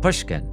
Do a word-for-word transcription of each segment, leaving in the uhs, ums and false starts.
Pushkin.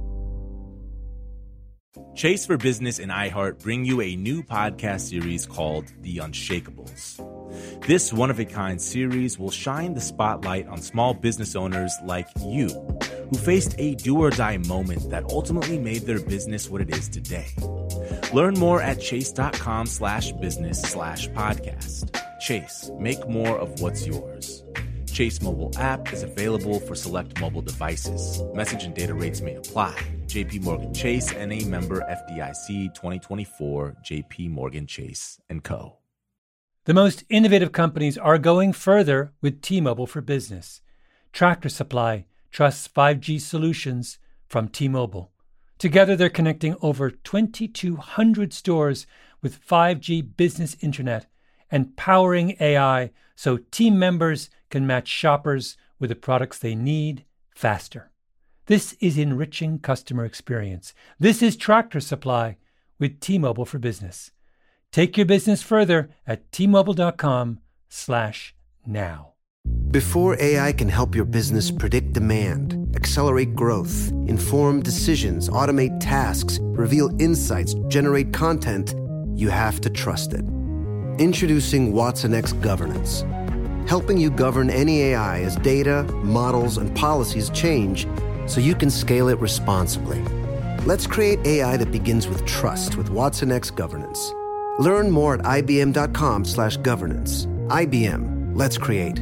Chase for Business and iHeart bring you a new podcast series called The Unshakables. This one-of-a-kind series will shine the spotlight on small business owners like you, who faced a do-or-die moment that ultimately made their business what it is today. Learn more at chase.com slash business slash podcast. Chase, make more of what's yours. Chase mobile app is available for select mobile devices. Message and data rates may apply. J P Morgan Chase, N A member F D I C twenty twenty-four, J P Morgan Chase and Co. The most innovative companies are going further with T-Mobile for Business. Tractor Supply trusts five G solutions from T-Mobile. Together, they're connecting over twenty-two hundred stores with five G business internet and powering A I so team members can match shoppers with the products they need faster. This is enriching customer experience. This is Tractor Supply with T-Mobile for Business. Take your business further at T-Mobile.com slash now. Before A I can help your business predict demand, accelerate growth, inform decisions, automate tasks, reveal insights, generate content, you have to trust it. Introducing watsonx Governance, helping you govern any A I as data, models, and policies change so you can scale it responsibly. Let's create A I that begins with trust with watsonx Governance. Learn more at ibm.com slash governance. I B M. Let's create.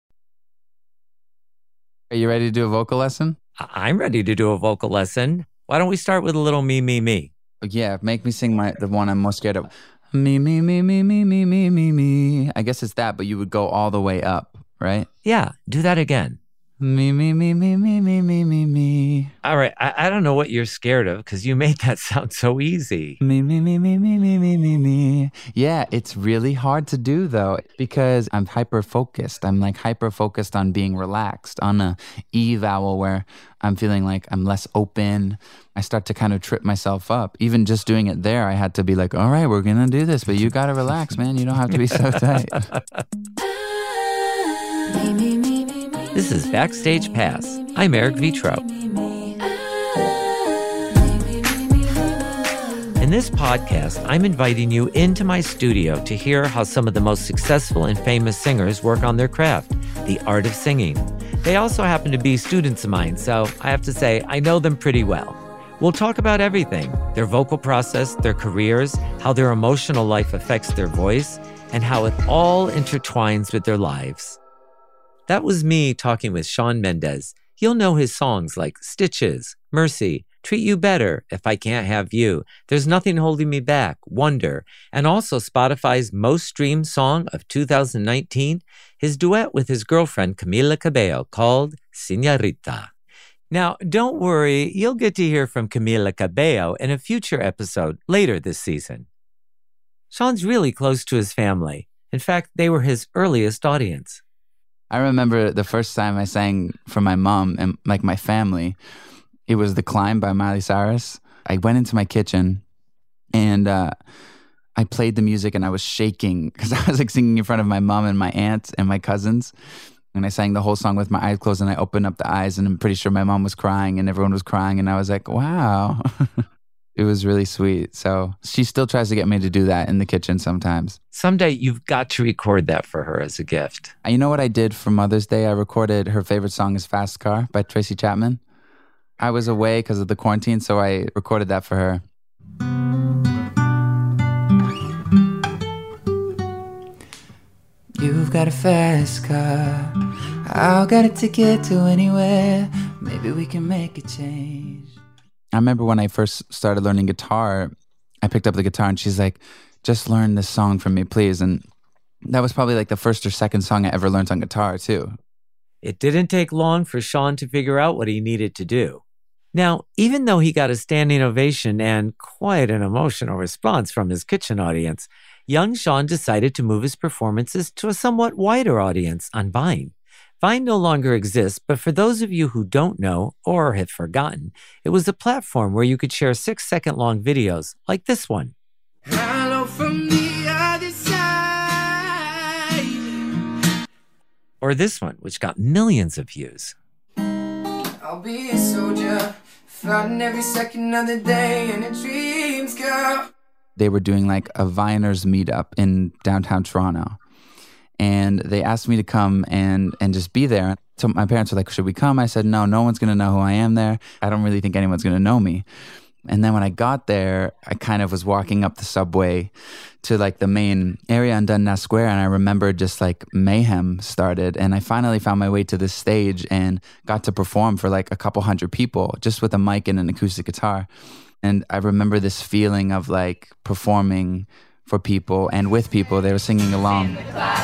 Are you ready to do a vocal lesson? I- I'm ready to do a vocal lesson. Why don't we start with a little me, me, me? Yeah, make me sing my the one I'm most scared of. Me, me, me, me, me, me, me, me, me. I guess it's that, but you would go all the way up, right? Yeah, do that again. Me, me, me, me, me, me, me, me, me. All right, I, I don't know what you're scared of because you made that sound so easy. Me, me, me, me, me, me, me, me, me. Yeah, it's really hard to do though because I'm hyper-focused. I'm like hyper-focused on being relaxed, on a E vowel where I'm feeling like I'm less open. I start to kind of trip myself up. Even just doing it there, I had to be like, all right, we're going to do this, but you got to relax, man. You don't have to be so tight. This is Backstage Pass. I'm Eric Vitro. In this podcast, I'm inviting you into my studio to hear how some of the most successful and famous singers work on their craft, the art of singing. They also happen to be students of mine, so I have to say I know them pretty well. We'll talk about everything, their vocal process, their careers, how their emotional life affects their voice, and how it all intertwines with their lives. That was me talking with Shawn Mendes. You'll know his songs like Stitches, Mercy, Treat You Better, If I Can't Have You, There's Nothing Holding Me Back, Wonder, and also Spotify's most streamed song of two thousand nineteen, his duet with his girlfriend Camila Cabello called Señorita. Now, don't worry, you'll get to hear from Camila Cabello in a future episode later this season. Shawn's really close to his family. In fact, they were his earliest audience. I remember the first time I sang for my mom and like my family, it was The Climb by Miley Cyrus. I went into my kitchen and uh, I played the music and I was shaking because I was like singing in front of my mom and my aunts and my cousins. And I sang the whole song with my eyes closed and I opened up the eyes and I'm pretty sure my mom was crying and everyone was crying. And I was like, wow. It was really sweet. So she still tries to get me to do that in the kitchen sometimes. Someday you've got to record that for her as a gift. You know what I did for Mother's Day? I recorded her favorite song is Fast Car by Tracy Chapman. I was away because of the quarantine, so I recorded that for her. You've got a fast car. I'll get a ticket to anywhere. Maybe we can make a change. I remember when I first started learning guitar, I picked up the guitar and she's like, just learn this song from me, please. And that was probably like the first or second song I ever learned on guitar, too. It didn't take long for Shawn to figure out what he needed to do. Now, even though he got a standing ovation and quite an emotional response from his kitchen audience, young Shawn decided to move his performances to a somewhat wider audience on Vine. Vine no longer exists, but for those of you who don't know or have forgotten, it was a platform where you could share six-second-long videos like this one. Hello from the other side. Or this one, which got millions of views. I I'll be a soldier, fighting every second of the day, and it dreams, girl. They were doing like a Viners meetup in downtown Toronto. And they asked me to come and, and just be there. So my parents were like, should we come? I said, no, no one's going to know who I am there. I don't really think anyone's going to know me. And then when I got there, I kind of was walking up the subway to like the main area on Dundas Square. And I remember just like mayhem started. And I finally found my way to this stage and got to perform for like a couple hundred people just with a mic and an acoustic guitar. And I remember this feeling of like performing for people and with people. They were singing along.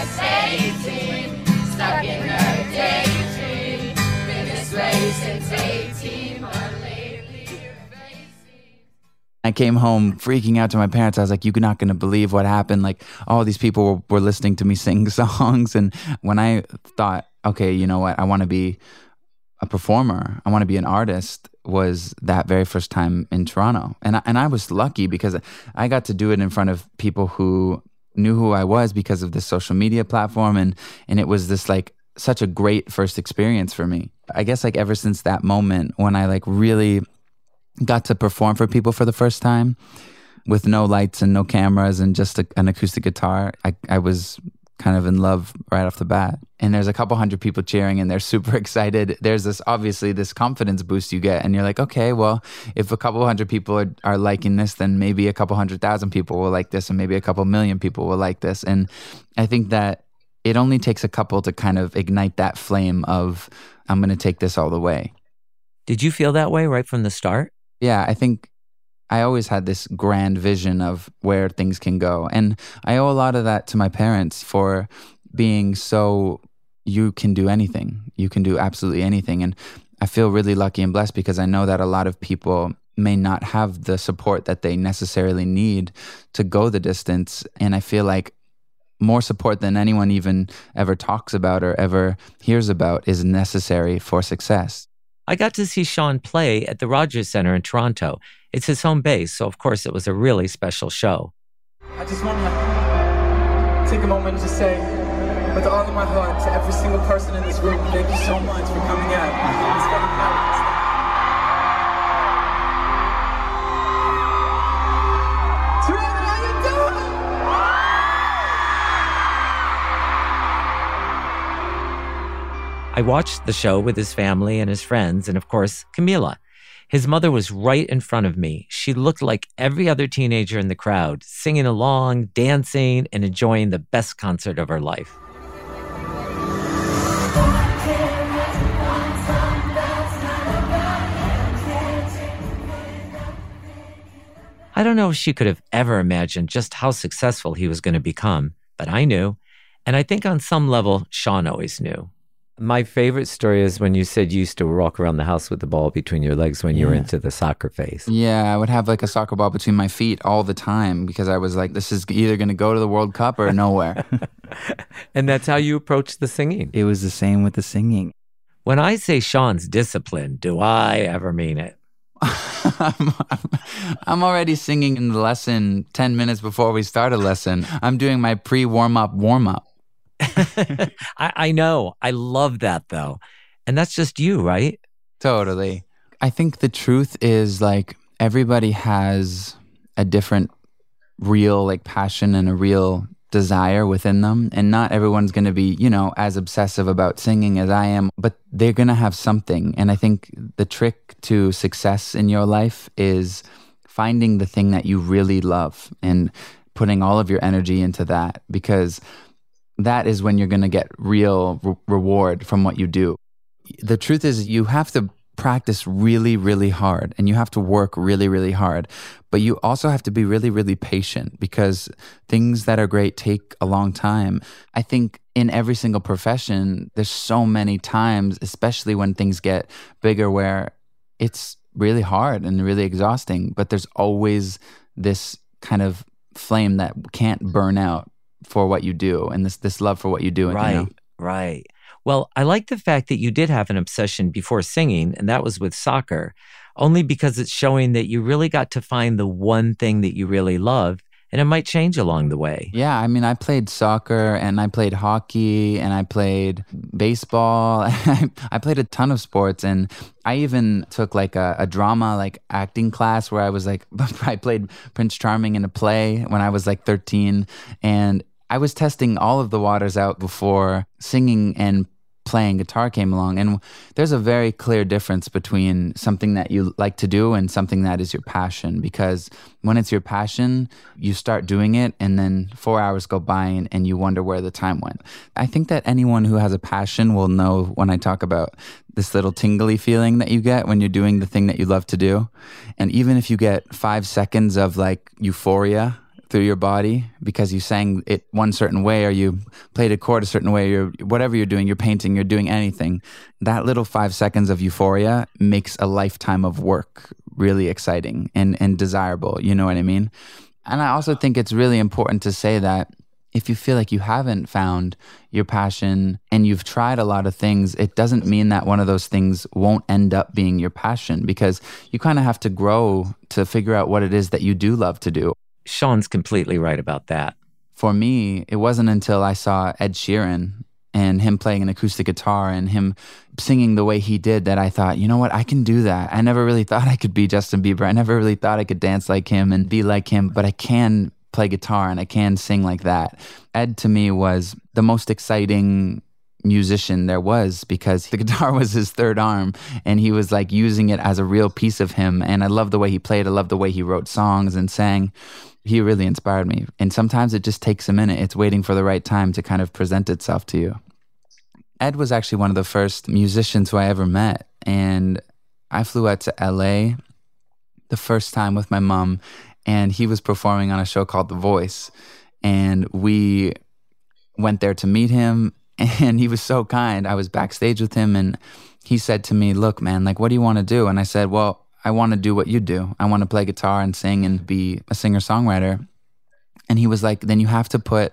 I came home freaking out to my parents. I was like, you're not going to believe what happened. Like, all these people were, were listening to me sing songs. And when I thought, okay, you know what, I want to be a performer, I want to be an artist, was that very first time in Toronto. And I, and I was lucky because I got to do it in front of people who knew who I was because of this social media platform. And, and it was this like such a great first experience for me. I guess like ever since that moment when I like really got to perform for people for the first time with no lights and no cameras and just a, an acoustic guitar, I, I was kind of in love right off the bat. And there's a couple hundred people cheering and they're super excited. There's this, obviously, this confidence boost you get. And you're like, okay, well, if a couple hundred people are, are liking this, then maybe a couple hundred thousand people will like this and maybe a couple million people will like this. And I think that it only takes a couple to kind of ignite that flame of, I'm going to take this all the way. Did you feel that way right from the start? Yeah, I think I always had this grand vision of where things can go. And I owe a lot of that to my parents for being so, you can do anything. You can do absolutely anything. And I feel really lucky and blessed because I know that a lot of people may not have the support that they necessarily need to go the distance. And I feel like more support than anyone even ever talks about or ever hears about is necessary for success. I got to see Sean play at the Rogers Centre in Toronto. It's his home base, so of course it was a really special show. I just want to take a moment to say, with all of my heart, to every single person in this room, thank you so much for coming out and spending time with us. Trevor, how you doing? I watched the show with his family and his friends, and of course, Camila. His mother was right in front of me. She looked like every other teenager in the crowd, singing along, dancing, and enjoying the best concert of her life. I don't know if she could have ever imagined just how successful he was going to become, but I knew. And I think on some level, Sean always knew. My favorite story is when you said you used to walk around the house with the ball between your legs when you yeah. were into the soccer phase. Yeah, I would have like a soccer ball between my feet all the time because I was like, this is either going to go to the World Cup or nowhere. And that's how you approached the singing. It was the same with the singing. When I say Sean's disciplined, do I ever mean it? I'm, I'm already singing in the lesson ten minutes before we start a lesson. I'm doing my pre-warm-up warm-up. I, I know. I love that, though. And that's just you, right? Totally. I think the truth is, like, everybody has a different real, like, passion and a real desire within them. And not everyone's going to be, you know, as obsessive about singing as I am, but they're going to have something. And I think the trick to success in your life is finding the thing that you really love and putting all of your energy into that, because that is when you're going to get real re- reward from what you do. The truth is you have to practice really, really hard and you have to work really, really hard. But you also have to be really, really patient because things that are great take a long time. I think in every single profession, there's so many times, especially when things get bigger, where it's really hard and really exhausting, but there's always this kind of flame that can't burn out for what you do, and this this love for what you do. Right, you know? right. Well, I like the fact that you did have an obsession before singing, and that was with soccer, only because it's showing that you really got to find the one thing that you really love, and it might change along the way. Yeah, I mean, I played soccer and I played hockey and I played baseball. I played a ton of sports, and I even took like a, a drama, like acting class where I was like, I played Prince Charming in a play when I was like thirteen, and I was testing all of the waters out before singing and playing guitar came along. And there's a very clear difference between something that you like to do and something that is your passion, because when it's your passion, you start doing it and then four hours go by and, and you wonder where the time went. I think that anyone who has a passion will know when I talk about this little tingly feeling that you get when you're doing the thing that you love to do. And even if you get five seconds of like euphoria through your body because you sang it one certain way or you played a chord a certain way, or whatever you're doing, you're painting, you're doing anything, that little five seconds of euphoria makes a lifetime of work really exciting and, and desirable. You know what I mean? And I also think it's really important to say that if you feel like you haven't found your passion and you've tried a lot of things, it doesn't mean that one of those things won't end up being your passion, because you kind of have to grow to figure out what it is that you do love to do. Sean's completely right about that. For me, it wasn't until I saw Ed Sheeran and him playing an acoustic guitar and him singing the way he did that I thought, you know what, I can do that. I never really thought I could be Justin Bieber. I never really thought I could dance like him and be like him, but I can play guitar and I can sing like that. Ed, to me, was the most exciting musician there was, because the guitar was his third arm and he was like using it as a real piece of him. And I love the way he played. I love the way he wrote songs and sang. He really inspired me. And sometimes it just takes a minute. It's waiting for the right time to kind of present itself to you. Ed was actually one of the first musicians who I ever met. And I flew out to L A the first time with my mom, and he was performing on a show called The Voice. And we went there to meet him, and he was so kind. I was backstage with him, and he said to me, look, man, like, what do you want to do? And I said, well, I want to do what you do. I want to play guitar and sing and be a singer-songwriter. And he was like, then you have to put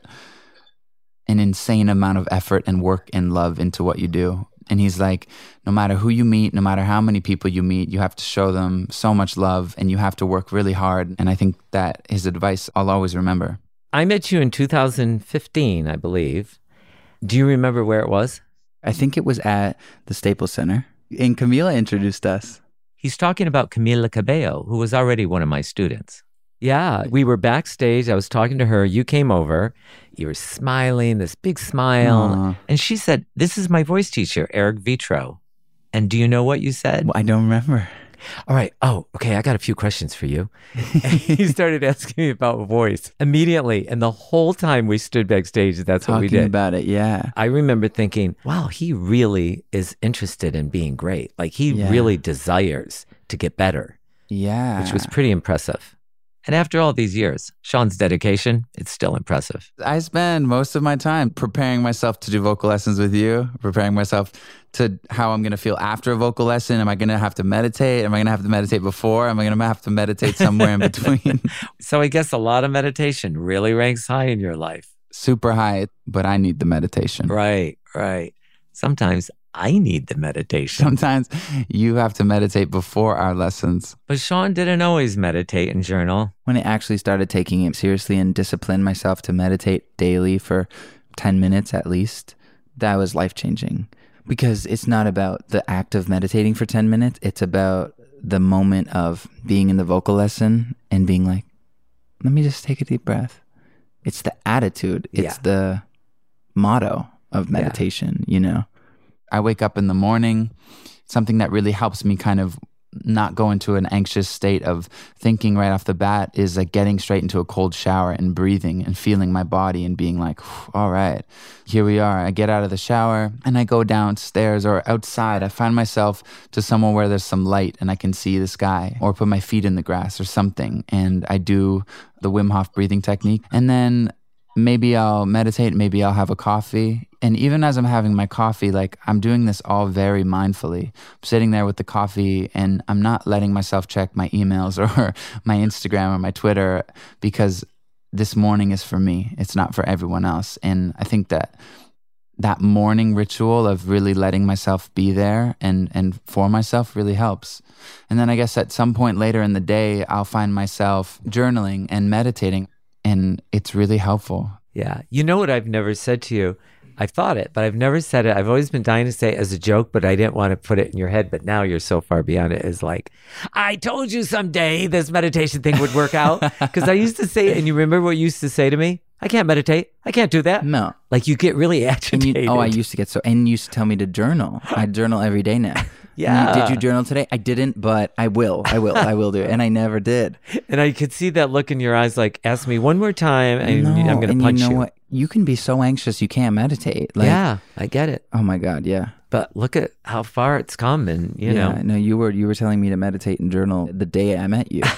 an insane amount of effort and work and love into what you do. And he's like, no matter who you meet, no matter how many people you meet, you have to show them so much love and you have to work really hard. And I think that his advice I'll always remember. I met you in two thousand fifteen, I believe. Do you remember where it was? I think it was at the Staples Center. And Camila introduced us. He's talking about Camila Cabello, who was already one of my students. Yeah, we were backstage. I was talking to her. You came over. You were smiling, this big smile. Aww. And she said, this is my voice teacher, Eric Vitro. And do you know what you said? Well, I don't remember. All right. Oh, okay. I got a few questions for you. He started asking me about voice immediately. And the whole time we stood backstage, that's Talking what we did. about it, yeah. I remember thinking, wow, he really is interested in being great. Like he Yeah. really desires to get better, Yeah. which was pretty impressive. And after all these years, Sean's dedication, it's still impressive. I spend most of my time preparing myself to do vocal lessons with you, preparing myself to how I'm going to feel after a vocal lesson. Am I going to have to meditate? Am I going to have to meditate before? Am I going to have to meditate somewhere in between? So I guess a lot of meditation really ranks high in your life. Super high, but I need the meditation. Right, right. Sometimes I need the meditation. Sometimes you have to meditate before our lessons. But Sean didn't always meditate and journal. When I actually started taking it seriously and disciplined myself to meditate daily for ten minutes at least, that was life-changing. Because it's not about the act of meditating for ten minutes. It's about the moment of being in the vocal lesson and being like, let me just take a deep breath. It's the attitude. It's Yeah. the motto of meditation, you know? I wake up in the morning. Something that really helps me kind of not go into an anxious state of thinking right off the bat is like getting straight into a cold shower and breathing and feeling my body and being like, all right, here we are. I get out of the shower and I go downstairs or outside. I find myself to somewhere where there's some light and I can see the sky, or put my feet in the grass or something. And I do the Wim Hof breathing technique. And then maybe I'll meditate, maybe I'll have a coffee. And even as I'm having my coffee, like I'm doing this all very mindfully. I'm sitting there with the coffee and I'm not letting myself check my emails or my Instagram or my Twitter, because this morning is for me. It's not for everyone else. And I think that that morning ritual of really letting myself be there and, and for myself really helps. And then I guess at some point later in the day, I'll find myself journaling and meditating. And it's really helpful. Yeah. You know what I've never said to you? I've thought it, but I've never said it. I've always been dying to say it as a joke, but I didn't want to put it in your head. But now you're so far beyond it. Is like, I told you someday this meditation thing would work out. Because I used to say it, and you remember what you used to say to me? I can't meditate. I can't do that. No. Like you get really agitated. You, oh, I used to get so, and you used to tell me to journal. I journal every day now. Yeah. You, did you journal today? I didn't, but I will. I will. I will do it. And I never did. And I could see that look in your eyes like, ask me one more time and no, I'm going to punch you. you. Know what? You can be so anxious you can't meditate. Like, yeah, I get it. Oh my God, yeah. But look at how far it's come, and you yeah, know. No, you were you were telling me to meditate and journal the day I met you.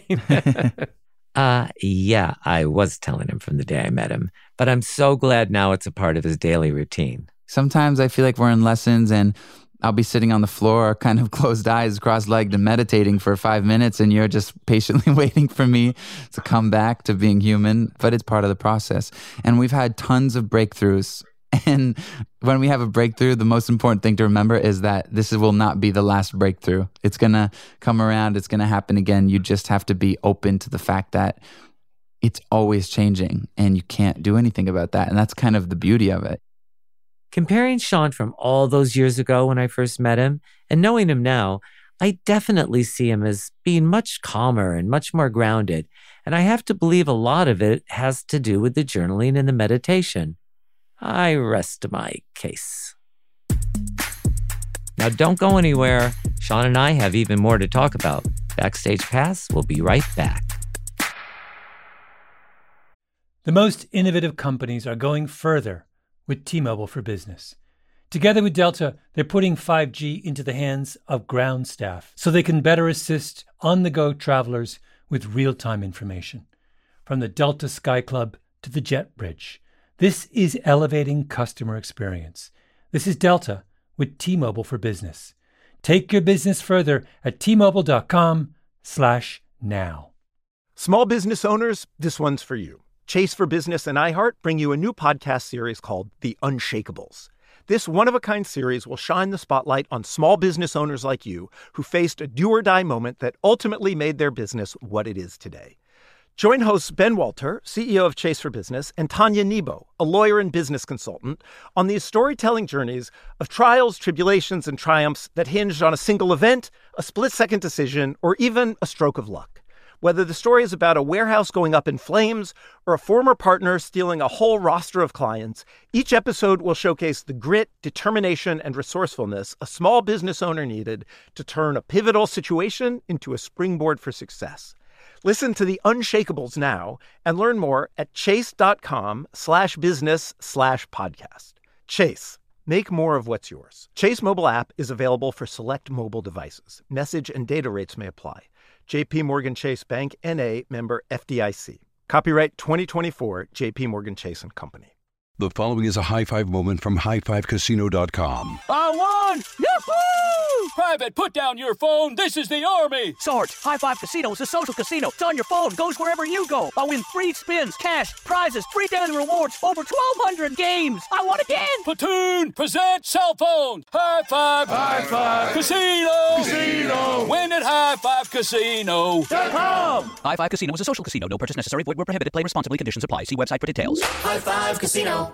uh yeah, I was telling him from the day I met him. But I'm so glad now it's a part of his daily routine. Sometimes I feel like we're in lessons and I'll be sitting on the floor, kind of closed eyes, cross-legged and meditating for five minutes and you're just patiently waiting for me to come back to being human. But it's part of the process. And we've had tons of breakthroughs. And when we have a breakthrough, the most important thing to remember is that this will not be the last breakthrough. It's going to come around. It's going to happen again. You just have to be open to the fact that it's always changing and you can't do anything about that. And that's kind of the beauty of it. Comparing Sean from all those years ago when I first met him and knowing him now, I definitely see him as being much calmer and much more grounded. And I have to believe a lot of it has to do with the journaling and the meditation. I rest my case. Now don't go anywhere. Sean and I have even more to talk about. Backstage Pass will be right back. The most innovative companies are going further with T-Mobile for Business. Together with Delta, they're putting five G into the hands of ground staff so they can better assist on-the-go travelers with real-time information. From the Delta Sky Club to the Jet Bridge, this is elevating customer experience. This is Delta with T-Mobile for Business. Take your business further at T-Mobile.com slash now. Small business owners, this one's for you. Chase for Business and iHeart bring you a new podcast series called The Unshakables. This one-of-a-kind series will shine the spotlight on small business owners like you who faced a do-or-die moment that ultimately made their business what it is today. Join hosts Ben Walter, C E O of Chase for Business, and Tanya Nebo, a lawyer and business consultant, on these storytelling journeys of trials, tribulations, and triumphs that hinged on a single event, a split-second decision, or even a stroke of luck. Whether the story is about a warehouse going up in flames or a former partner stealing a whole roster of clients, each episode will showcase the grit, determination, and resourcefulness a small business owner needed to turn a pivotal situation into a springboard for success. Listen to The Unshakables now and learn more at chase.com slash business slash podcast. Chase, make more of what's yours. Chase mobile app is available for select mobile devices. Message and data rates may apply. J P Morgan Chase Bank, N A, member F D I C. Copyright twenty twenty-four, J P Morgan Chase and Company. The following is a high-five moment from high five casino dot com. I won! Yahoo! Private, put down your phone. This is the Army. Sarge, High Five Casino is a social casino. It's on your phone. Goes wherever you go. I win free spins, cash, prizes, free daily rewards, over twelve hundred games. I won again. Platoon, present cell phone. High Five. High Five. Casino. Casino. Win at high five casino dot com. High Five Casino is a social casino. No purchase necessary. Void where prohibited. Play responsibly. Conditions apply. See website for details. High Five Casino.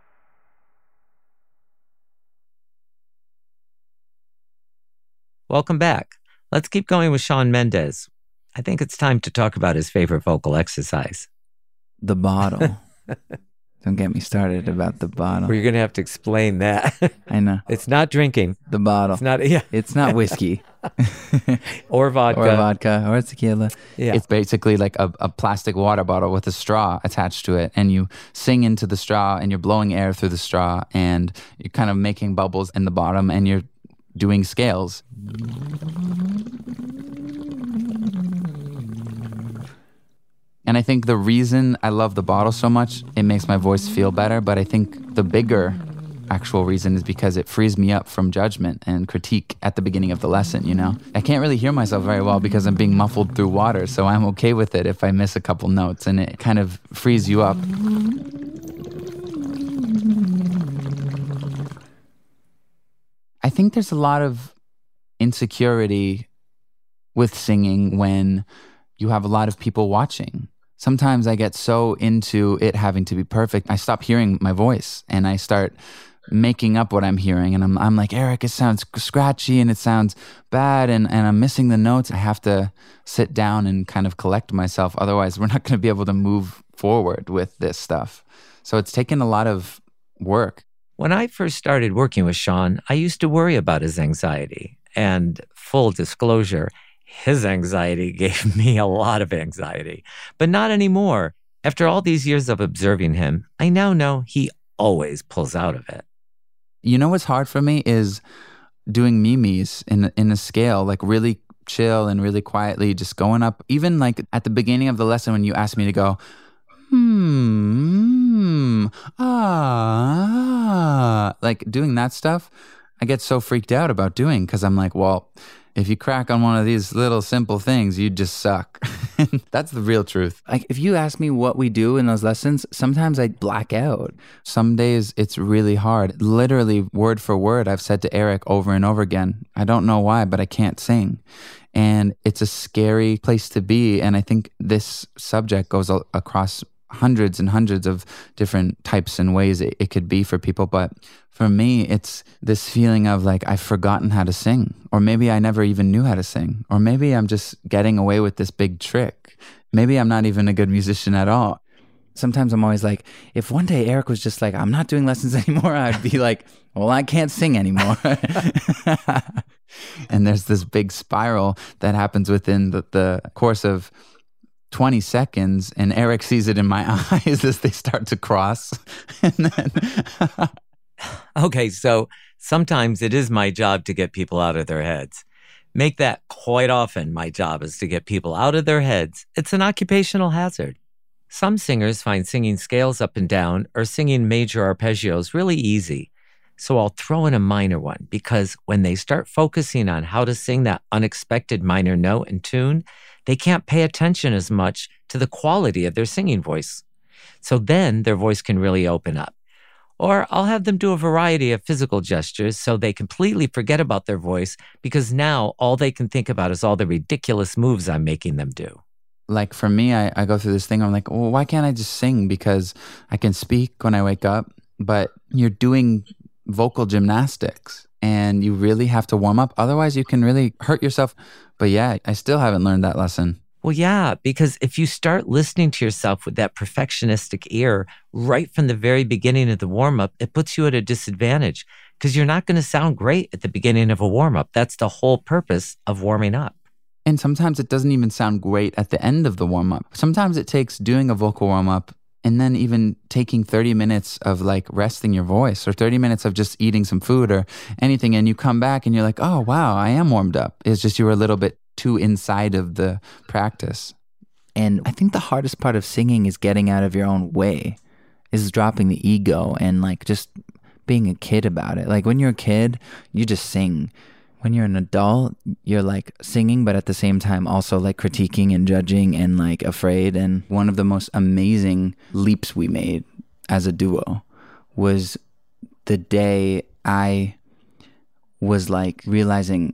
Welcome back. Let's keep going with Shawn Mendes. I think it's time to talk about his favorite vocal exercise. The bottle. Don't get me started about the bottle. We're going to have to explain that. I know. It's not drinking. The bottle. It's not, yeah. It's not whiskey. or vodka. Or vodka. Or tequila. Yeah. It's basically like a, a plastic water bottle with a straw attached to it. And you sing into the straw and you're blowing air through the straw and you're kind of making bubbles in the bottom and you're doing scales. And I think the reason I love the bottle so much, it makes my voice feel better. But I think the bigger actual reason is because it frees me up from judgment and critique at the beginning of the lesson, you know? I can't really hear myself very well because I'm being muffled through water. So I'm okay with it if I miss a couple notes and it kind of frees you up. I think there's a lot of insecurity with singing when you have a lot of people watching. Sometimes I get so into it having to be perfect, I stop hearing my voice and I start making up what I'm hearing. And I'm I'm like, Eric, it sounds scratchy and it sounds bad and, and I'm missing the notes. I have to sit down and kind of collect myself. Otherwise, we're not going to be able to move forward with this stuff. So it's taken a lot of work. When I first started working with Sean, I used to worry about his anxiety. And full disclosure, his anxiety gave me a lot of anxiety, but not anymore. After all these years of observing him, I now know he always pulls out of it. You know what's hard for me is doing mimes in in a scale, like really chill and really quietly, just going up. Even like at the beginning of the lesson when you asked me to go, hmm, ah, like doing that stuff, I get so freaked out about doing because I'm like, well, if you crack on one of these little simple things, you just suck. That's the real truth. Like if you ask me what we do in those lessons, sometimes I black out. Some days it's really hard. Literally word for word, I've said to Eric over and over again, I don't know why, but I can't sing. And it's a scary place to be. And I think this subject goes across hundreds and hundreds of different types and ways it, it could be for people. But for me, it's this feeling of like, I've forgotten how to sing, or maybe I never even knew how to sing, or maybe I'm just getting away with this big trick. Maybe I'm not even a good musician at all. Sometimes I'm always like, if one day Eric was just like, I'm not doing lessons anymore, I'd be like, well, I can't sing anymore. And there's this big spiral that happens within the, the course of twenty seconds, and Eric sees it in my eyes as they start to cross. And then okay, so sometimes it is my job to get people out of their heads. Make that quite often my job is to get people out of their heads. It's an occupational hazard. Some singers find singing scales up and down or singing major arpeggios really easy. So I'll throw in a minor one because when they start focusing on how to sing that unexpected minor note and tune, they can't pay attention as much to the quality of their singing voice. So then their voice can really open up. Or I'll have them do a variety of physical gestures so they completely forget about their voice because now all they can think about is all the ridiculous moves I'm making them do. Like for me, I, I go through this thing. I'm like, well, why can't I just sing? Because I can speak when I wake up, but you're doing vocal gymnastics and you really have to warm up. Otherwise, you can really hurt yourself. But yeah, I still haven't learned that lesson. Well, yeah, because if you start listening to yourself with that perfectionistic ear right from the very beginning of the warm-up, it puts you at a disadvantage because you're not going to sound great at the beginning of a warm-up. That's the whole purpose of warming up. And sometimes it doesn't even sound great at the end of the warm-up. Sometimes it takes doing a vocal warm-up and then even taking thirty minutes of like resting your voice or thirty minutes of just eating some food or anything. And you come back and you're like, oh, wow, I am warmed up. It's just you were a little bit too inside of the practice. And I think the hardest part of singing is getting out of your own way, is dropping the ego and like just being a kid about it. Like when you're a kid, you just sing. When you're an adult, you're like singing, but at the same time also like critiquing and judging and like afraid. And one of the most amazing leaps we made as a duo was the day I was like realizing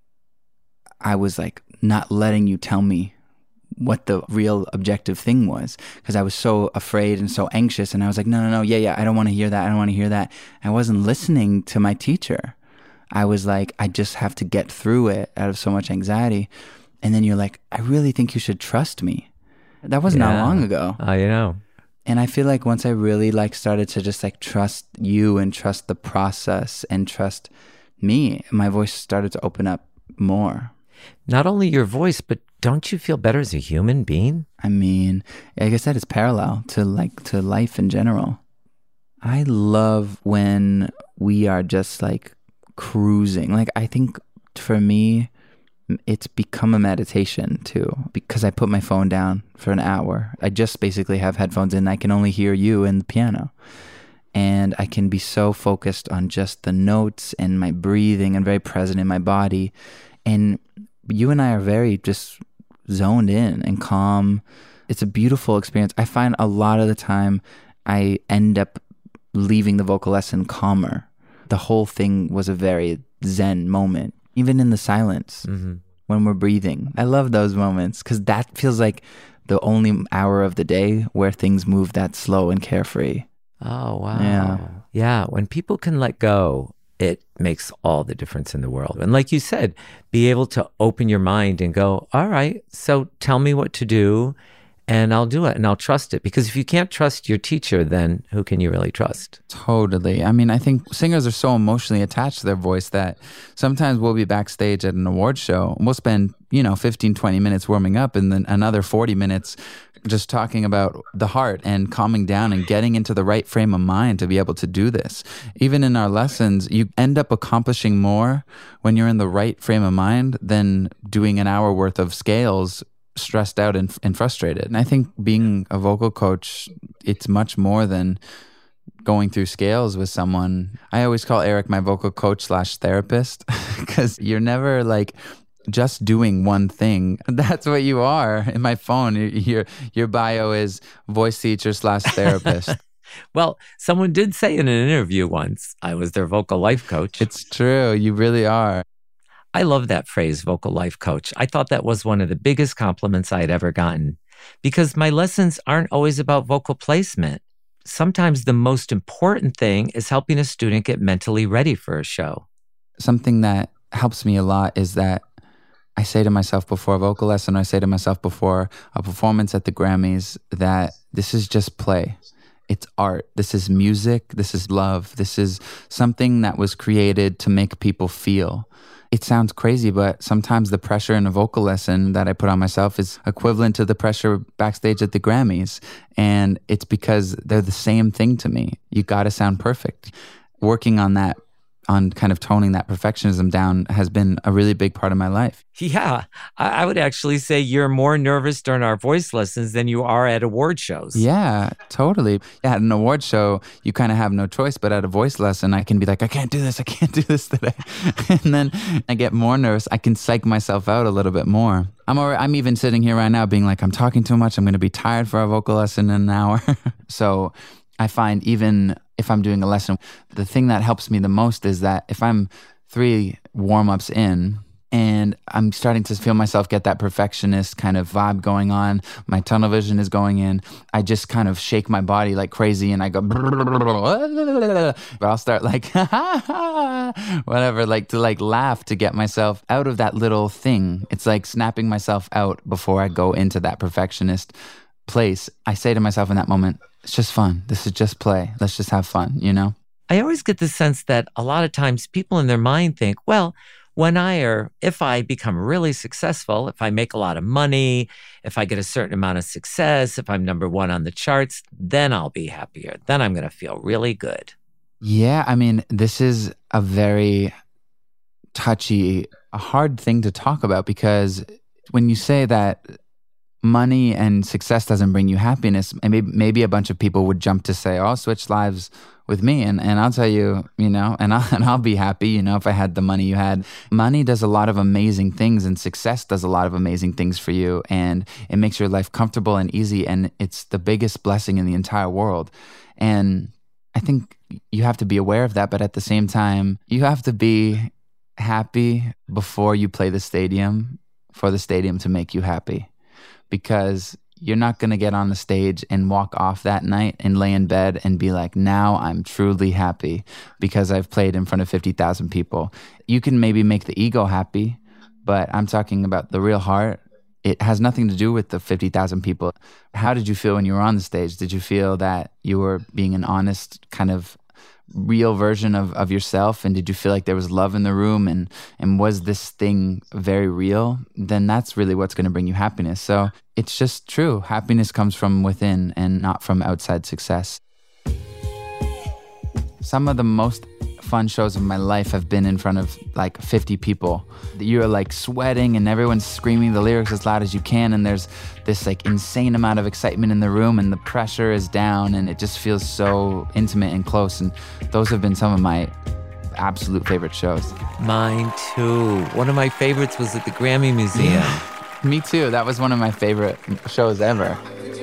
I was like not letting you tell me what the real objective thing was because I was so afraid and so anxious. And I was like, no, no, no, yeah, yeah, I don't want to hear that. I don't want to hear that. I wasn't listening to my teacher. I was like, I just have to get through it out of so much anxiety. And then you're like, I really think you should trust me. That wasn't yeah. that long ago. I know. And I feel like once I really like started to just like trust you and trust the process and trust me, my voice started to open up more. Not only your voice, but don't you feel better as a human being? I mean, I guess that is parallel to like to life in general. I love when we are just like cruising. Like I think for me, it's become a meditation too, because I put my phone down for an hour. I just basically have headphones in. I can only hear you and the piano. And I can be so focused on just the notes and my breathing and very present in my body. And you and I are very just zoned in and calm. It's a beautiful experience. I find a lot of the time I end up leaving the vocal lesson calmer. The whole thing was a very zen moment, even in the silence mm-hmm. when we're breathing. I love those moments because that feels like the only hour of the day where things move that slow and carefree. Oh, wow. Yeah. Yeah. When people can let go, it makes all the difference in the world. And like you said, be able to open your mind and go, all right, so tell me what to do and I'll do it and I'll trust it. Because if you can't trust your teacher, then who can you really trust? Totally. I mean, I think singers are so emotionally attached to their voice that sometimes we'll be backstage at an award show and we'll spend, you know, fifteen, twenty minutes warming up and then another forty minutes just talking about the heart and calming down and getting into the right frame of mind to be able to do this. Even in our lessons, you end up accomplishing more when you're in the right frame of mind than doing an hour worth of scales stressed out and, and frustrated. And I think being a vocal coach, it's much more than going through scales with someone. I always call Eric my vocal coach slash therapist because you're never like just doing one thing. That's what you are. In my phone, your your bio is voice teacher slash therapist. Well, someone did say in an interview once, I was their vocal life coach. It's true. You really are. I love that phrase, vocal life coach. I thought that was one of the biggest compliments I'd ever gotten because my lessons aren't always about vocal placement. Sometimes the most important thing is helping a student get mentally ready for a show. Something that helps me a lot is that I say to myself before a vocal lesson, I say to myself before a performance at the Grammys that this is just play. It's art. This is music. This is love. This is something that was created to make people feel. It sounds crazy, but sometimes the pressure in a vocal lesson that I put on myself is equivalent to the pressure backstage at the Grammys. And it's because they're the same thing to me. You got to sound perfect. Working on that, on kind of toning that perfectionism down has been a really big part of my life. Yeah, I would actually say you're more nervous during our voice lessons than you are at award shows. Yeah, totally. At an award show, you kind of have no choice, but at a voice lesson, I can be like, I can't do this, I can't do this today. And then I get more nervous. I can psych myself out a little bit more. I'm already, I'm even sitting here right now being like, I'm talking too much, I'm going to be tired for a vocal lesson in an hour. So I find even if I'm doing a lesson, the thing that helps me the most is that if I'm three warm-ups in and I'm starting to feel myself get that perfectionist kind of vibe going on, my tunnel vision is going in, I just kind of shake my body like crazy and I go, but I'll start like, whatever, like to like laugh to get myself out of that little thing. It's like snapping myself out before I go into that perfectionist place. I say to myself in that moment, it's just fun. This is just play. Let's just have fun, you know? I always get the sense that a lot of times people in their mind think, well, when I or if I become really successful, if I make a lot of money, if I get a certain amount of success, if I'm number one on the charts, then I'll be happier. Then I'm going to feel really good. Yeah, I mean, this is a very touchy, a hard thing to talk about because when you say that money and success doesn't bring you happiness, and maybe, maybe a bunch of people would jump to say, oh, I'll switch lives with me. And, and I'll tell you, you know, and I'll, and I'll be happy, you know, if I had the money you had. Money does a lot of amazing things and success does a lot of amazing things for you. And it makes your life comfortable and easy. And it's the biggest blessing in the entire world. And I think you have to be aware of that. But at the same time, you have to be happy before you play the stadium for the stadium to make you happy. Because you're not going to get on the stage and walk off that night and lay in bed and be like, now I'm truly happy because I've played in front of fifty thousand people. You can maybe make the ego happy, but I'm talking about the real heart. It has nothing to do with the fifty thousand people. How did you feel when you were on the stage? Did you feel that you were being an honest kind of real version of, of yourself? And did you feel like there was love in the room? And, and was this thing very real? Then that's really what's going to bring you happiness. So it's just true. Happiness comes from within and not from outside success. Some of the most fun shows of my life have been in front of like fifty people. You're like sweating and everyone's screaming the lyrics as loud as you can, and there's this like insane amount of excitement in the room and the pressure is down and it just feels so intimate and close, and those have been some of my absolute favorite shows. Mine too. One of my favorites was at the Grammy Museum. Yeah. Me too. That was one of my favorite shows ever.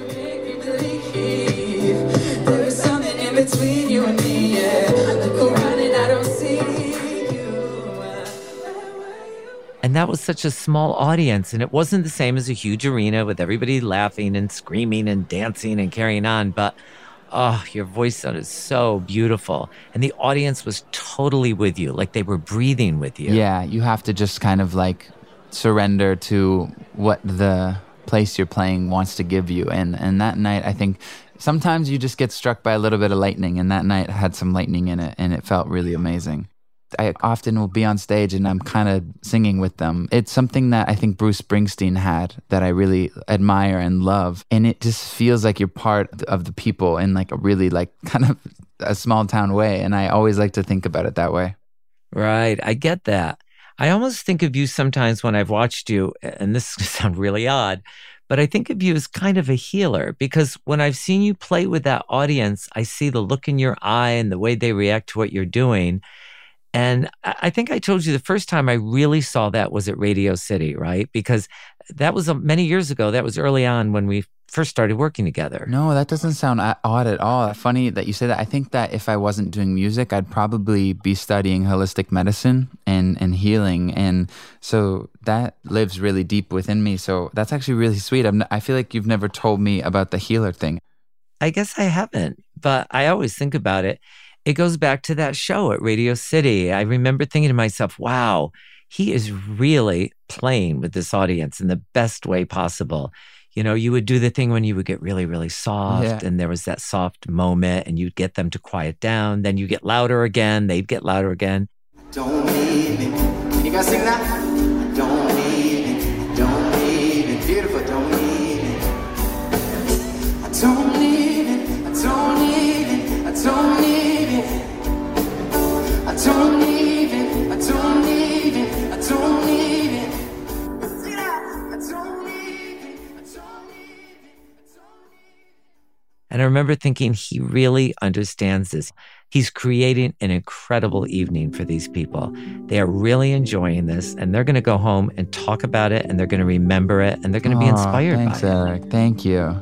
There's something in between you and me, yeah. I look around and I don't see you. And And that was such a small audience. And it wasn't the same as a huge arena with everybody laughing and screaming and dancing and carrying on. But, oh, your voice sounded so beautiful. And the audience was totally with you, like they were breathing with you. Yeah, you have to just kind of like surrender to what the place you're playing wants to give you. And, and that night, I think sometimes you just get struck by a little bit of lightning. And that night had some lightning in it, and it felt really amazing. I often will be on stage and I'm kind of singing with them. It's something that I think Bruce Springsteen had that I really admire and love. And it just feels like you're part of the people in like a really like kind of a small town way. And I always like to think about it that way. Right. I get that. I almost think of you sometimes when I've watched you, and this sounds really odd, but I think of you as kind of a healer, because when I've seen you play with that audience, I see the look in your eye and the way they react to what you're doing. And I think I told you the first time I really saw that was at Radio City, right? Because that was many years ago. That was early on when we first started working together. No, that doesn't sound odd at all. Funny that you say that. I think that if I wasn't doing music, I'd probably be studying holistic medicine and, and healing. And so that lives really deep within me. So that's actually really sweet. I'm, I feel like you've never told me about the healer thing. I guess I haven't, but I always think about it. It goes back to that show at Radio City. I remember thinking to myself, wow, he is really playing with this audience in the best way possible. You know, you would do the thing when you would get really, really soft, yeah. and there was that soft moment, and you'd get them to quiet down. Then you get louder again. They'd get louder again. Don't need it. Can you guys sing that? I don't need it. I don't need it. Beautiful. Don't need it. I don't need it. I don't need it. I don't need it. I don't need it, I don't need it, I don't need it. I don't need it, I don't need it. And I remember thinking, he really understands this. He's creating an incredible evening for these people. They are really enjoying this, and they're going to go home and talk about it, and they're going to remember it, and they're going to be inspired thanks, by it. Eric. Thank you.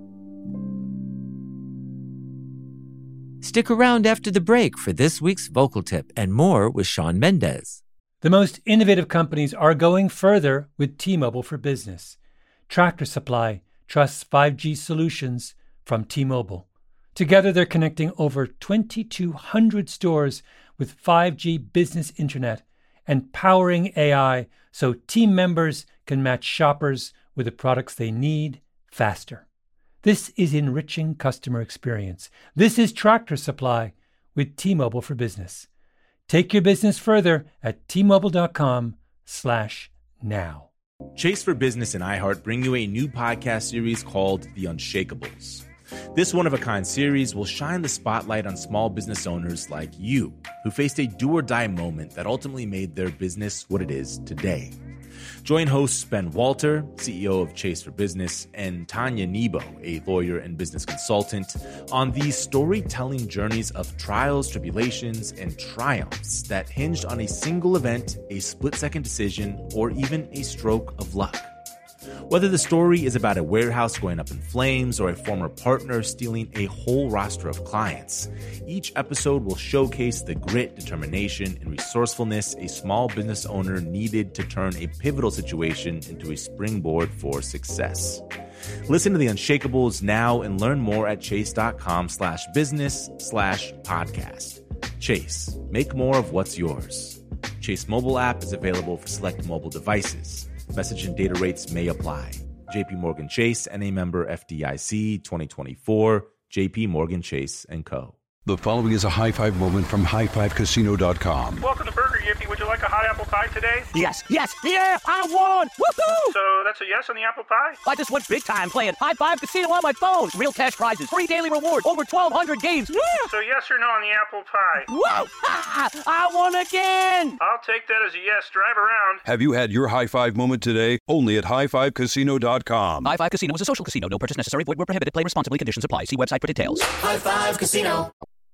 Stick around after the break for this week's Vocal Tip and more with Shawn Mendes. The most innovative companies are going further with T-Mobile for Business. Tractor Supply trusts five G solutions from T-Mobile. Together, they're connecting over twenty-two hundred stores with five G business internet and powering A I so team members can match shoppers with the products they need faster. This is enriching customer experience. This is Tractor Supply with T-Mobile for Business. Take your business further at T-Mobile.com slash now. Chase for Business and iHeart bring you a new podcast series called The Unshakables. This one-of-a-kind series will shine the spotlight on small business owners like you, who faced a do-or-die moment that ultimately made their business what it is today. Join hosts Ben Walter, C E O of Chase for Business, and Tanya Nebo, a lawyer and business consultant, on these storytelling journeys of trials, tribulations, and triumphs that hinged on a single event, a split-second decision, or even a stroke of luck. Whether the story is about a warehouse going up in flames or a former partner stealing a whole roster of clients, each episode will showcase the grit, determination, and resourcefulness a small business owner needed to turn a pivotal situation into a springboard for success. Listen to The Unshakables now and learn more at chase.com slash business slash podcast. Chase, make more of what's yours. Chase mobile app is available for select mobile devices. Message and data rates may apply. J P Morgan Chase, N A member F D I C, twenty twenty-four, J P Morgan Chase and Co. The following is a high five moment from high five casino dot com. Welcome to Burger Yippee. Would you like a hot apple pie today? Yes, yes, yeah, I won! Woohoo! So that's a yes on the apple pie? I just went big time playing High Five Casino on my phone. Real cash prizes, free daily rewards, over twelve hundred games. Yeah! So yes or no on the apple pie? Whoa! I won again! I'll take that as a yes. Drive around. Have you had your high five moment today? Only at high five casino dot com. High Five Casino is a social casino. No purchase necessary. Void where prohibited. Play responsibly. Conditions apply. See website for details. High Five Casino.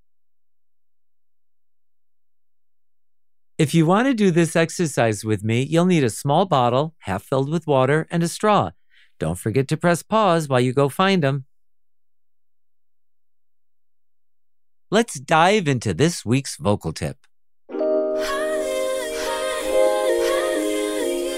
If you want to do this exercise with me, you'll need a small bottle, half filled with water, and a straw. Don't forget to press pause while you go find them. Let's dive into this week's vocal tip.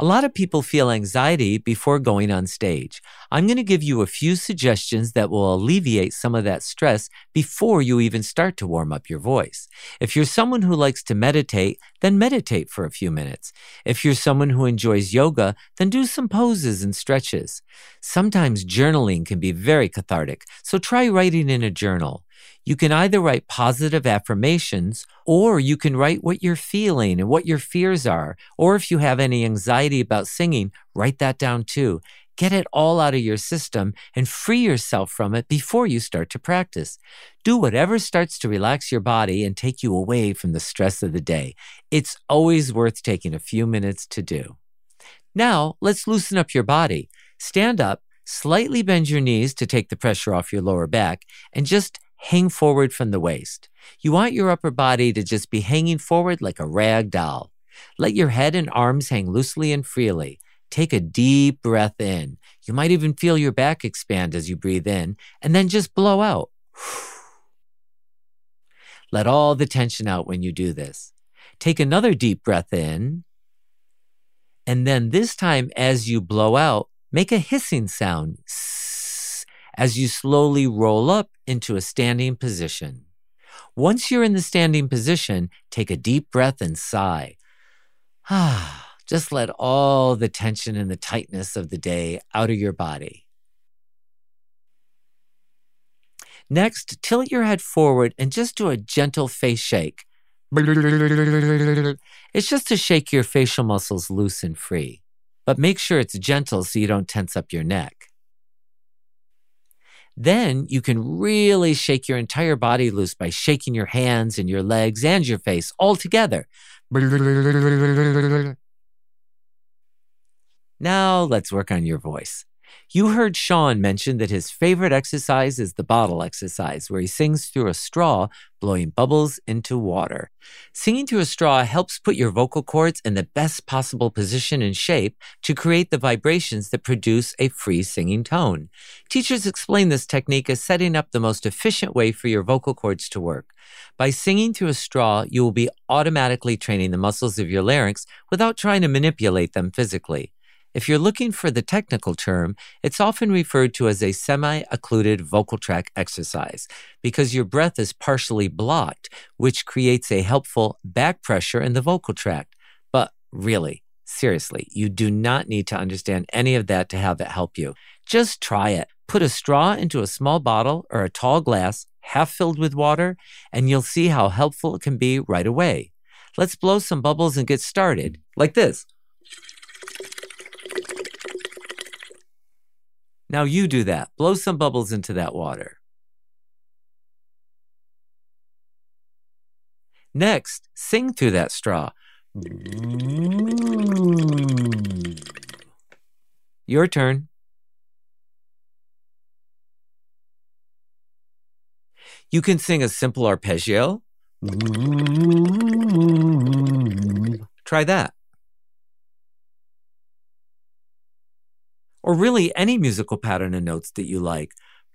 A lot of people feel anxiety before going on stage. I'm going to give you a few suggestions that will alleviate some of that stress before you even start to warm up your voice. If you're someone who likes to meditate, then meditate for a few minutes. If you're someone who enjoys yoga, then do some poses and stretches. Sometimes journaling can be very cathartic, so try writing in a journal. You can either write positive affirmations, or you can write what you're feeling and what your fears are. Or if you have any anxiety about singing, write that down too. Get it all out of your system and free yourself from it before you start to practice. Do whatever starts to relax your body and take you away from the stress of the day. It's always worth taking a few minutes to do. Now, let's loosen up your body. Stand up, slightly bend your knees to take the pressure off your lower back, and just hang forward from the waist. You want your upper body to just be hanging forward like a rag doll. Let your head and arms hang loosely and freely. Take a deep breath in. You might even feel your back expand as you breathe in, and then just blow out. Let all the tension out when you do this. Take another deep breath in, and then this time as you blow out, make a hissing sound as you slowly roll up into a standing position. Once you're in the standing position, take a deep breath and sigh. Ah, just let all the tension and the tightness of the day out of your body. Next, tilt your head forward and just do a gentle face shake. It's just to shake your facial muscles loose and free, but make sure it's gentle so you don't tense up your neck. Then you can really shake your entire body loose by shaking your hands and your legs and your face all together. Now let's work on your voice. You heard Sean mention that his favorite exercise is the bottle exercise, where he sings through a straw, blowing bubbles into water. Singing through a straw helps put your vocal cords in the best possible position and shape to create the vibrations that produce a free singing tone. Teachers explain this technique as setting up the most efficient way for your vocal cords to work. By singing through a straw, you will be automatically training the muscles of your larynx without trying to manipulate them physically. If you're looking for the technical term, it's often referred to as a semi-occluded vocal tract exercise because your breath is partially blocked, which creates a helpful back pressure in the vocal tract. But really, seriously, you do not need to understand any of that to have it help you. Just try it. Put a straw into a small bottle or a tall glass, half filled with water, and you'll see how helpful it can be right away. Let's blow some bubbles and get started, like this. Now you do that. Blow some bubbles into that water. Next, sing through that straw. Your turn. You can sing a simple arpeggio. Try that. Or really any musical pattern and notes that you like.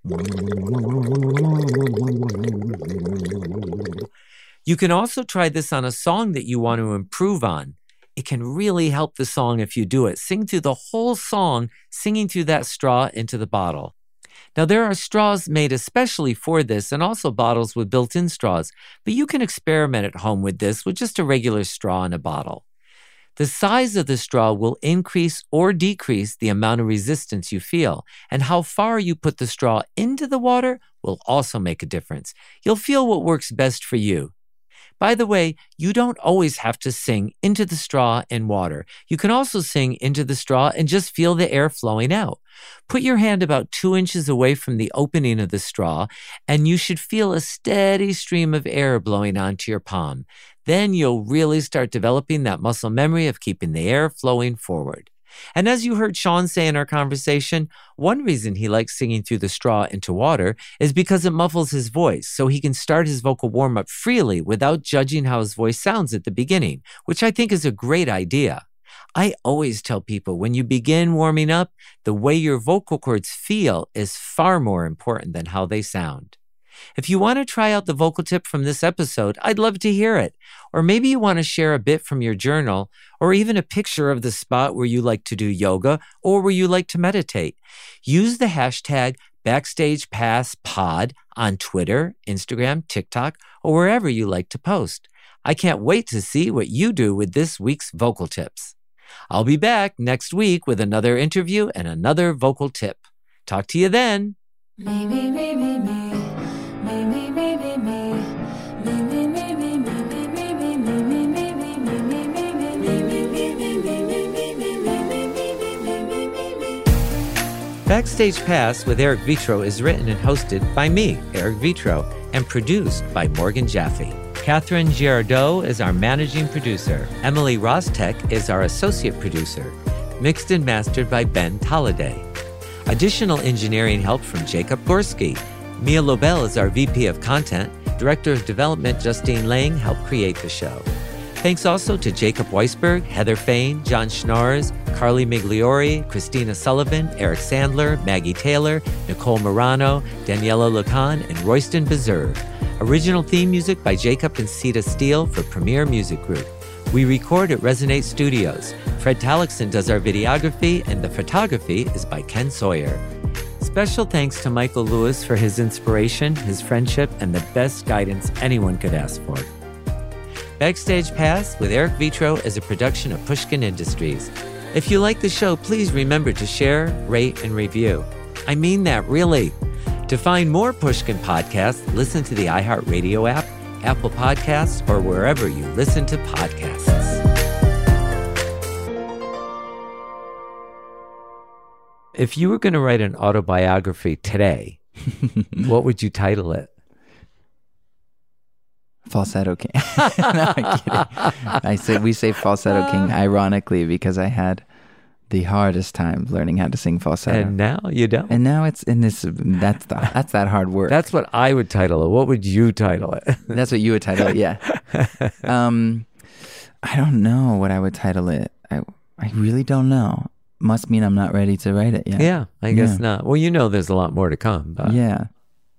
You can also try this on a song that you want to improve on. It can really help the song if you do it. Sing through the whole song, singing through that straw into the bottle. Now, there are straws made especially for this and also bottles with built-in straws, but you can experiment at home with this with just a regular straw in a bottle. The size of the straw will increase or decrease the amount of resistance you feel, and how far you put the straw into the water will also make a difference. You'll feel what works best for you. By the way, you don't always have to sing into the straw and water. You can also sing into the straw and just feel the air flowing out. Put your hand about two inches away from the opening of the straw, and you should feel a steady stream of air blowing onto your palm. Then you'll really start developing that muscle memory of keeping the air flowing forward. And as you heard Sean say in our conversation, one reason he likes singing through the straw into water is because it muffles his voice, so he can start his vocal warm-up freely without judging how his voice sounds at the beginning, which I think is a great idea. I always tell people when you begin warming up, the way your vocal cords feel is far more important than how they sound. If you want to try out the vocal tip from this episode, I'd love to hear it. Or maybe you want to share a bit from your journal, or even a picture of the spot where you like to do yoga or where you like to meditate. Use the hashtag BackstagePassPod on Twitter, Instagram, TikTok, or wherever you like to post. I can't wait to see what you do with this week's vocal tips. I'll be back next week with another interview and another vocal tip. Talk to you then. Me, me, me, me, me. Me, me, me, me, me. Me, me, me, me, me, me, me, me, me, me, me, me, me, me, me, me, me, me, me. Backstage Pass with Eric Vitro is written and hosted by me, Eric Vitro, and produced by Morgan Jaffe. Catherine Girardeau is our managing producer. Emily Rostek is our associate producer. Mixed and mastered by Ben Tolliday. Additional engineering help from Jacob Gorski. Mia Lobel is our V P of Content. Director of Development Justine Lang helped create the show. Thanks also to Jacob Weisberg, Heather Fain, John Schnorrs, Carly Migliori, Christina Sullivan, Eric Sandler, Maggie Taylor, Nicole Morano, Daniela Lacan, and Royston Bezer. Original theme music by Jacob and Sita Steele for Premier Music Group. We record at Resonate Studios. Fred Tallickson does our videography, and the photography is by Ken Sawyer. Special thanks to Michael Lewis for his inspiration, his friendship, and the best guidance anyone could ask for. Backstage Pass with Eric Vitro is a production of Pushkin Industries. If you like the show, please remember to share, rate, and review. I mean that, really. To find more Pushkin podcasts, listen to the iHeartRadio app, Apple Podcasts, or wherever you listen to podcasts. If you were going to write an autobiography today, what would you title it? Falsetto King. No, I'm kidding. I say we say Falsetto King ironically because I had the hardest time learning how to sing falsetto. And now you don't. And now it's in this. That's the, that's that hard work. That's what I would title it. What would you title it? That's what you would title it. Yeah. um, I don't know what I would title it. I I really don't know. Must mean I'm not ready to write it yet. Yeah, I guess Yeah. not. Well, you know, there's a lot more to come. But. Yeah.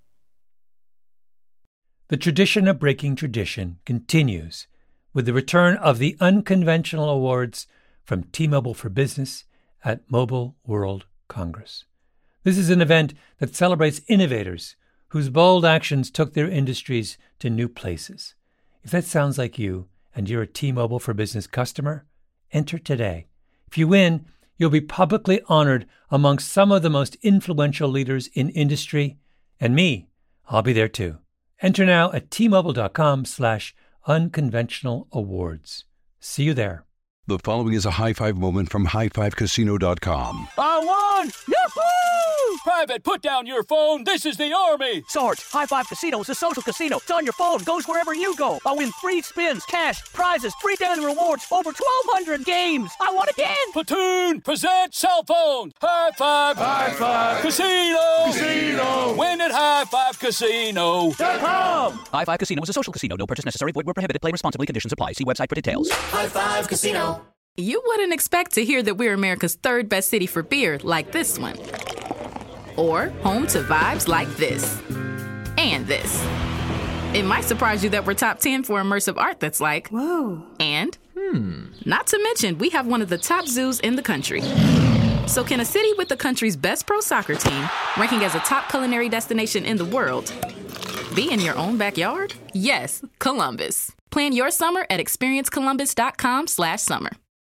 The tradition of breaking tradition continues with the return of the Unconventional Awards from T-Mobile for Business at Mobile World Congress. This is an event that celebrates innovators whose bold actions took their industries to new places. If that sounds like you and you're a T-Mobile for Business customer, enter today. If you win, you'll be publicly honored amongst some of the most influential leaders in industry, and me, I'll be there too. Enter now at T-Mobile.com slash unconventional awards. See you there. The following is a high five moment from high five casino dot com. I won! Yahoo! Private, put down your phone. This is the Army. Sarge, High Five Casino is a social casino. It's on your phone, goes wherever you go. I win free spins, cash, prizes, free daily rewards, over twelve hundred games. I won again. Platoon, present cell phone. High Five. High Five. Casino. Casino. Win at high five casino dot com. High Five Casino is a social casino. No purchase necessary. Void where prohibited. Play responsibly. Conditions apply. See website for details. High Five Casino. You wouldn't expect to hear that we're America's third best city for beer like this one. Or home to vibes like this. And this. It might surprise you that we're top ten for immersive art that's like, whoa. And, hmm. Not to mention, we have one of the top zoos in the country. So can a city with the country's best pro soccer team, ranking as a top culinary destination in the world, be in your own backyard? Yes, Columbus. Plan your summer at experience columbus dot com slash summer.